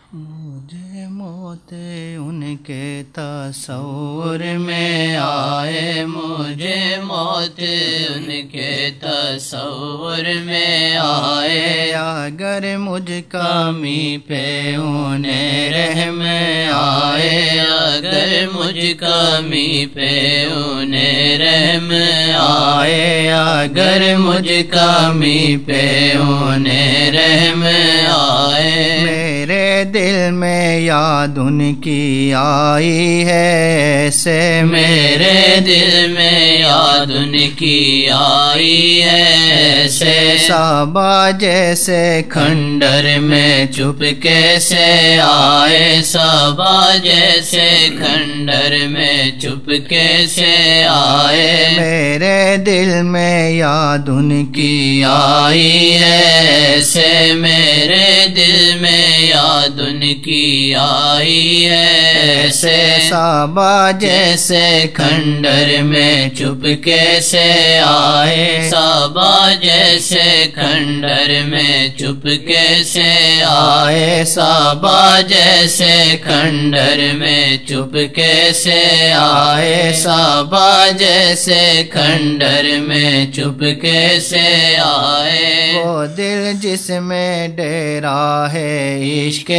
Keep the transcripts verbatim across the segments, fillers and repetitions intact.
مجھے موت ان کے تصور میں آئے، مجھے موت ان کے تصور میں آئے، اگر مجھ کامی پہ انہیں رحم آئے، اگر مجھ کامی پہ انہیں رحم آئے، اگر مجھ کامی پہ انہیں رحم آئے، میرے دل میں یاد ان کی آئی ہے ایسے، میرے دل میں یاد ان کی آئی ہے ایسے، صبا جیسے کھنڈر میں چپکے سے آئے، صبا جیسے کھنڈر میں چپکے سے آئے، میرے دل میں یاد ان کی آئی ہے ایسے، میرے دل میں یاد ان کی آئی ہے ایسے، صبا جیسے کھنڈر میں چپکے سے آئے، صبا جیسے کھنڈر میں چپکے سے آئے، صبا جیسے کھنڈر میں چپکے سے آئے، صبا جیسے کھنڈر میں چپکے سے آئے، وہ دل جس میں ڈیرا ہے عشق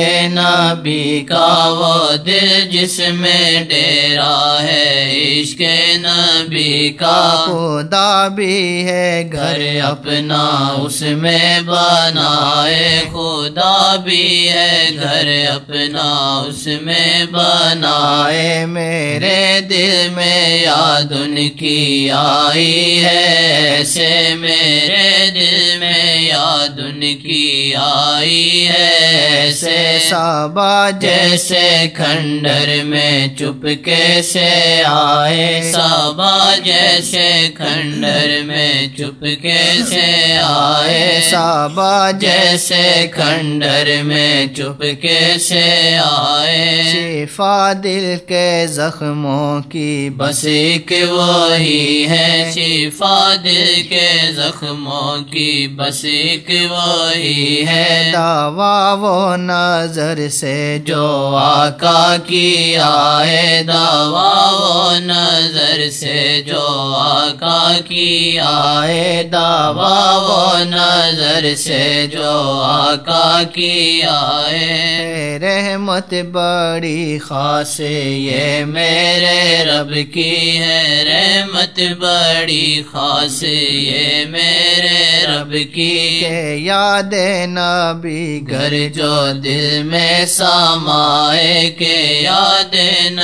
نبی کا، وہ دل جس میں ڈیرا ہے عشق نبی کا، خدا بھی ہے گھر اپنا اس میں بنائے، خدا بھی ہے گھر اپنا اس میں بنائے، میرے دل میں یاد ان کی آئی ہے ایسے، میرے دل میں یاد ان کی آئی ہے ایسے، صبا جیسے کھنڈر میں چپکے سے آئے، صبا جیسے کھنڈر میں چپکے سے آئے، صبا جیسے کھنڈر میں چپکے سے آئے، شفا دل کے زخموں کی بس ایک وہی ہے، شفا دل کے زخموں کی بس ایک وہی ہے، دعویٰ وہ نظر سے جو آقا کی آئے، دعویٰ وہ نظر سے جو آقا کی آئے، دعویٰ وہ نظر سے جو آقا کی آئے، رحمت بڑی خاص یہ میرے رب کی ہے، رحمت بڑی خاص یہ میرے رب کی، کہ یاد نبی گر جو دل میں سمائے، کہ یاد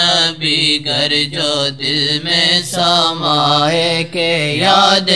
نبی گر جو دل میں سمائے، کہ یاد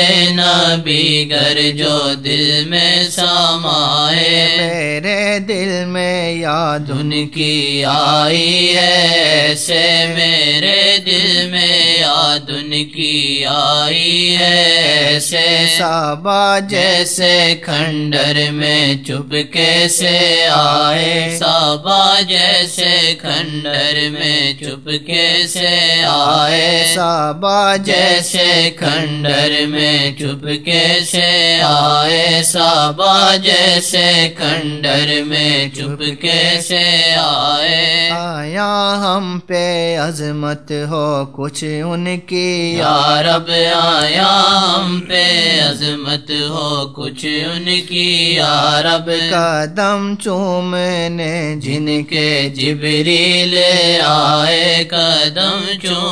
نبی گر جو دل میں سمائے، میرے دل میں یاد ان کی آئی ہے ایسے، میرے دل میں یاد ان کی آئی ہے ایسے، صبا جیسے کھنڈر میں چپکے سے آئے، صبا جیسے کھنڈر میں چپکے سے آئے، صبا جیسے کھنڈر میں چپکے سے آئے، صبا جیسے کھنڈر میں چپکے سے آئے، آیا ہم پہ عظمت ہو کچھ ان کی یا رب، آیا ہم پہ عظمت ہو کچھ ان کی یا رب، قدم چومنے جن کے جبریل آئے، قدم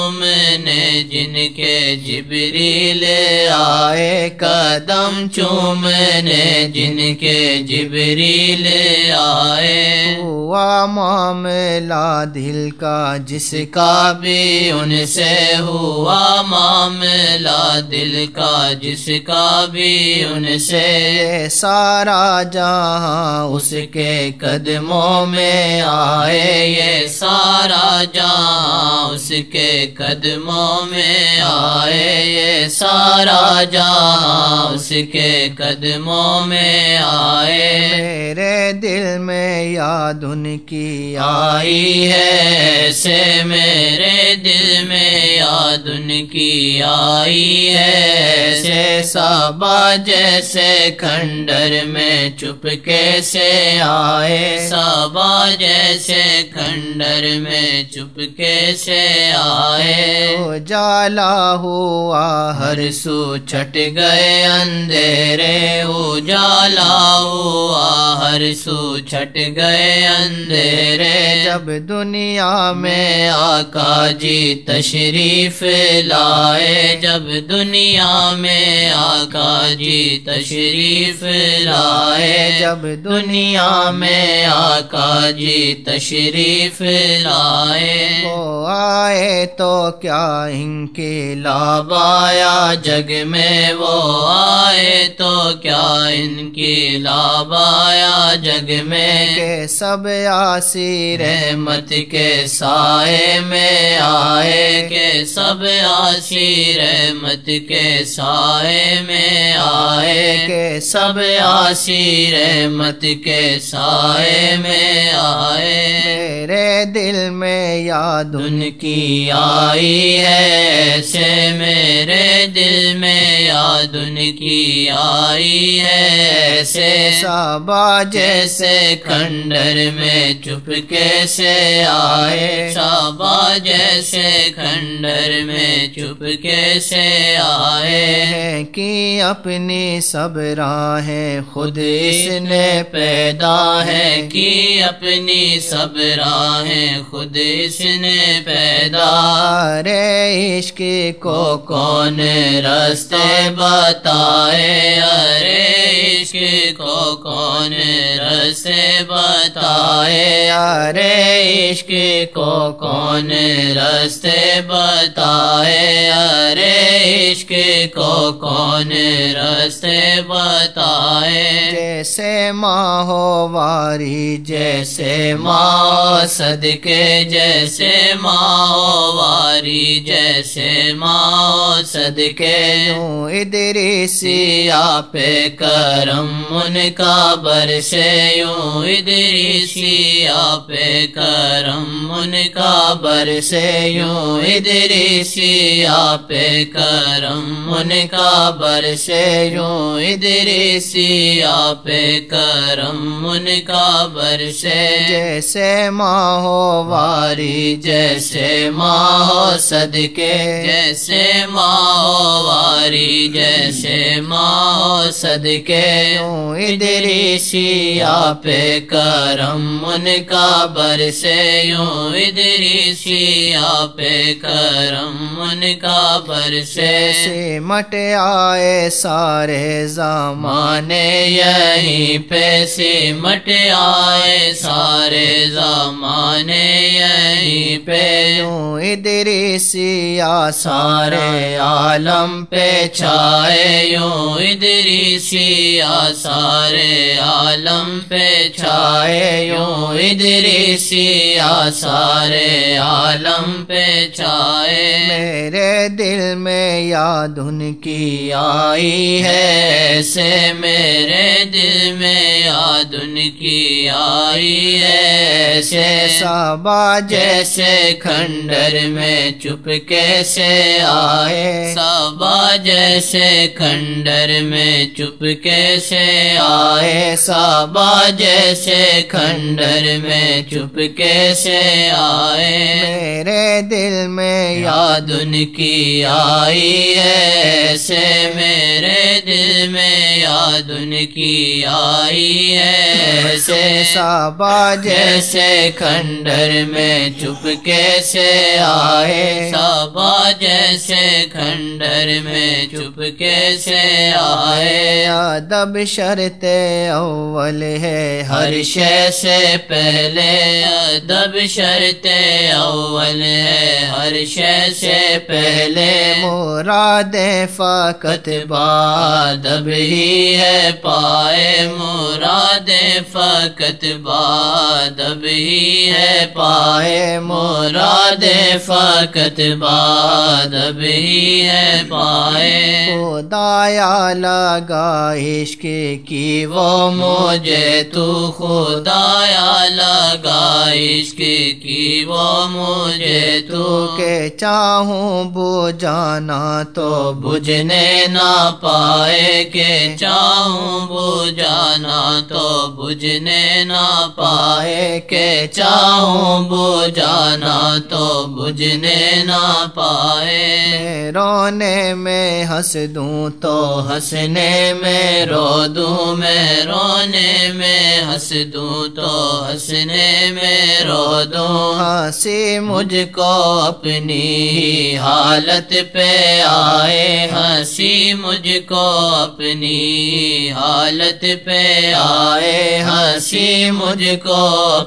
چومنے جن کے جبریل آئے، قدم چومنے جن کے جبریل آئے، ہوا معاملہ دل کا جس کا بھی ان سے ہوا معاملہ دل کا جس کا بھی ان سے، سارا جہاں اس کے قدموں میں آئے، یہ سارا جہاں اس کے قدموں میں آئے، یہ سارا جہاں اس کے قدموں میں آئے، میرے دل میں یاد ان کی آئی ہے، ایسے میرے دل میں یاد ان کی آئی ہے، ایسے صحابہ جیسے کھنڈر میں چپکے سے آئے، صحابہ جیسے کھنڈر میں چپکے سے آئے، اجالا ہوا ہر سو چھٹ گئے اندھیرے، اجالا ہوا ہر سو چھٹ گئے اندھیرے، جب دنیا میں آقا جی تشریف لائے، جب دنیا میں آقا جی تشریف لائے، جب دنیا میں آقا جی تشریف لائے، وہ آئے تو کیا انقلاب آیا جگ میں، وہ آئے تو کیا انقلاب آیا جگ میں، کہ سب عاصی رحمت کے سائے میں آئے، کہ سب عاصی رحمت کے سائے میں آئے، کہ سب عاصی رحمت کے سائے میں آئے، میرے دل میں یاد ان کی آئی ہے، ایسے میرے دل میں یاد ان کی آئی ہے، ایسے صحابہ جیسے کھنڈر میں چپکے سے آئے، صحابہ جیسے کھنڈر میں چپکے سے آئے، ہیں کہ اپنی سب راہیں خود اس نے پیدا ہے، کہ اپنی سب راہیں خود اس نے پیدا، ارے عشق کو کون راستے بتائے، ارے عشق کو کون راستے بتائے، ارے عشق کو کون راستے بتائے، ارے عشق کو کون راستے بتائے، جیسے ماہواری جیسے ماہ صدقے، جیسے ماہواری جیسے ماہ صدقے، یوں ادریسیا پہ کرم ان کا برسے، یوں ادریسیا پہ کرم ان کا برسے، یوں ادریسیا پہ کرم ان کا برسے، یوں ادریسیا پہ کرم ان کا برسے، جیسے ماہواری جیسے ماہ صدقے، جیسے ماہواری جیسے ماہ صدقے، یوں ادریسیا پہ کرم ان کا برسے، یوں ادریسیا پہ کرم ان کا برسے، سمٹ آئے سارے زمانے یہیں پہ، سمٹ آئے سارے زمانے یہیں پہ، یوں ادریسیا سارے عالم پہ چھائے، یوں ادریسیا سارے عالم پہ چھائے، یوں ادریسیا سارے عالم پہ چھائے، میرے دل میں یاد ان کی آئی ہے، ایسے میرے دل میں یاد ان کی آئی ہے، ایسے صحابہ جیسے کھنڈر میں چپکے سے آئے، صحابہ جیسے کھنڈر میں چپکے سے آئے، صحابہ جیسے کھنڈر میں چپکے سے آئے، میرے دل میں یاد ان کی آئی ہے، ایسے میرے دل میں یاد ان کی آئی ہے، ایسے صحابہ جیسے کھنڈر میں چپکے سے آئے، صحابہ جیسے کھنڈر میں چپکے سے آئے، ادب شرط اول ہے ہر شے سے پہلے، ادب شرط اول ہے ہر شے سے پہلے، مراد فقط بادب ہی ہے پائے، مراد مراد فقط بادب ہی ہے پائے مراد فقط بادب ہی ہے پائے خدایا لگا عشق کی وہ مجھے تو خدایا لگا عشق کی وہ مجھے تو کہ چاہوں بجھانا تو بجھنے نہ پائے کہ چاہوں بجھانا تو بجھنے نہ پائے کہ چاہوں بجھانا تو بجھنے نہ پائے میں رونے میں ہنس دوں تو ہنسنے میں رو دوں میں رونے میں ہنس دوں تو ہنسنے میں رو دوں ہنسی مجھ کو اپنی ہی حالت پہ آئے ہنسی مجھ کو اپنی حالت پہ آئے ہنسی مجھ کو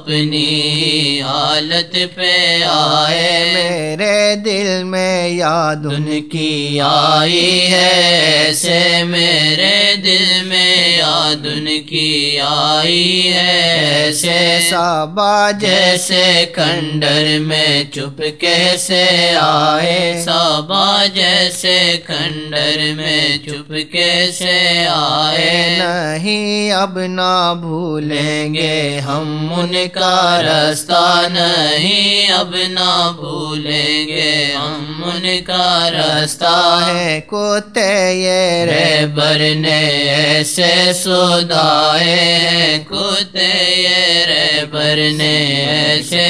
اپنی حالت پہ آئے میرے دل میں یاد ان کی آئی ہے ایسے میرے دل میں یاد ان کی آئی ہے ایسے صبا جیسے کھنڈر میں چپ کیسے آئے صبا جیسے کھنڈر میں چپ کیسے آئے نہیں اب نہ بھولیں گے ہم ان کا راستہ نہیں اب نہ بھولیں گے ہم ان کا راستہ ہے کتے یہ رہبر نے ایسے سودائے ہیں کتے یہ رہبر نے ایسے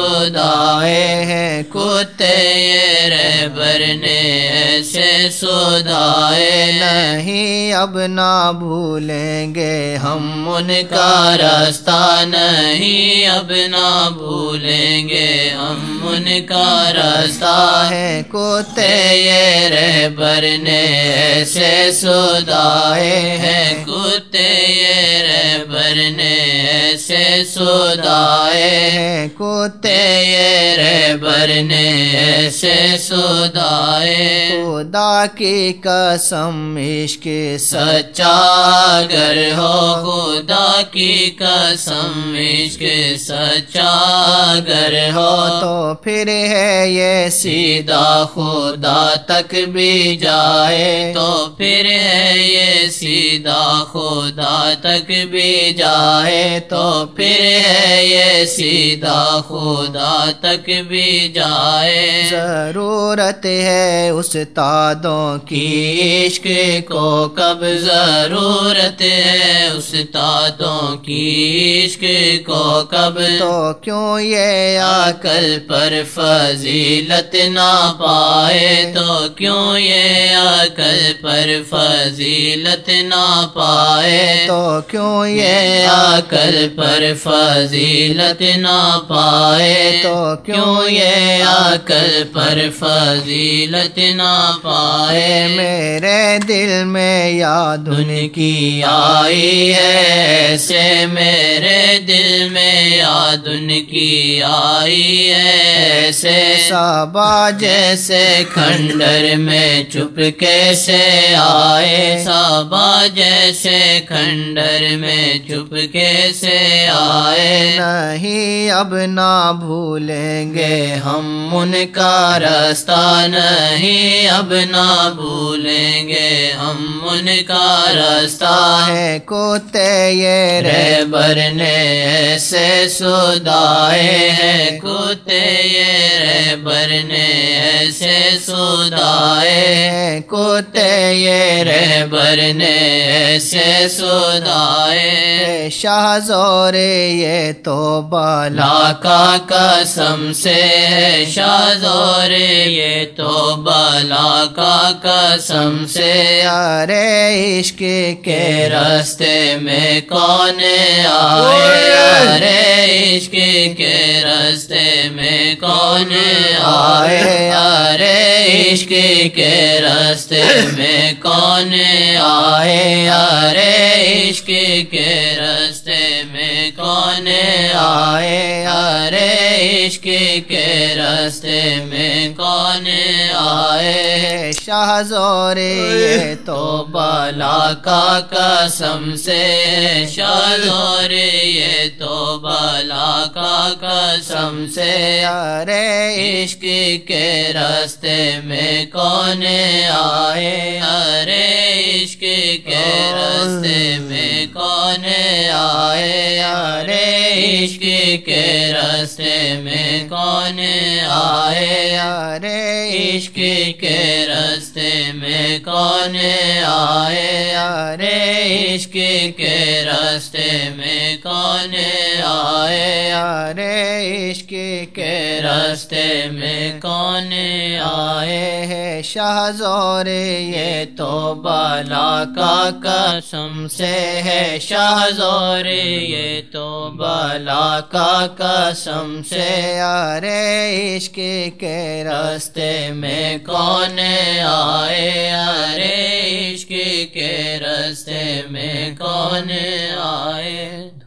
سودائے ہیں کتے یہ رہبر نے ایسے سودائے نہیں اب نہ بھولیں گے ہم ان کا راستہ نہیں اب نہ بھولیں گے ہم ان کا راستہ ہے کتے یہ رہبر نے ایسے سودائے ہیں کتے یہ رہبر نے ایسے سودائے ہیں کتے یہ رہبر نے ایسے سودائے خدا کی قسم عشق سچا اگر ہو خدا کی قسم عشق سچا اگر ہو تو پھر ہے یہ سیدھا خدا تک بھی جائے تو پھر ہے یہ سیدھا خدا تک بھی جائے تو پھر ہے یہ سیدھا خدا تک بھی جائے ضرورت ہے استادوں کی عشق کو کب ضرورت ہے استادوں کی عشق کو کب تو کیوں یہ عقل پر فضیلت نہ پائے تو کیوں یہ عقل پر فضیلت نہ پائے تو کیوں یہ عقل پر فضیلت نہ پائے تو کیوں یہ عقل پر فضیلت نہ پائے میرے دل میں یاد ان کی آئی ہے ایسے میرے دل میں یاد ان کی آئی ہے ایسے صبا جیسے کھنڈر میں چپ کیسے آئے صبا جیسے کھنڈر میں چپ کیسے آئے نہیں اب نہ بھولیں گے ہم ان کا راستہ نہیں اب نہ بھولیں گے ہم ان کا راستہ ہے کتے یہ رہبر نے ایسے سودائے ہیں کتے یہ رہبر نے ایسے سودائے ہیں کتے یہ رہبر نے ایسے سودائے شاہ زور یہ تو بالا کا قسم سے ہے شاہ زور یہ تو بالا کا قسم سے ارے عشق کے راستے میں کون آئے ارے عشق کے راستے میں کون آئے ارے عشق کے راستے میں کون آئے ارے عشق کے راستے میں میں کون آئے، ارے عشق کے راستے میں کون آئے، شاہ زور یہ تو بالا کا قسم سے، شاہ زور یہ تو بالا کا قسم سے، ارے عشق کے راستے میں کون آئے، ارے عشق کے راستے میں کون آئے، ارے عشق کے راستے میں کون آئے، ارے عشق کے راستے میں کون آئے، ارے عشق کے راستے میں کون آئے، ارے عشق کے راستے میں کون آئے، ہے شاہ زور یہ تو بالا کا قسم سے ہے، شاہ زور یہ تو بالا کا قسم سے، ارے عشق کے راستے میں کون آئے، ارے عشق کے راستے میں کون آئے۔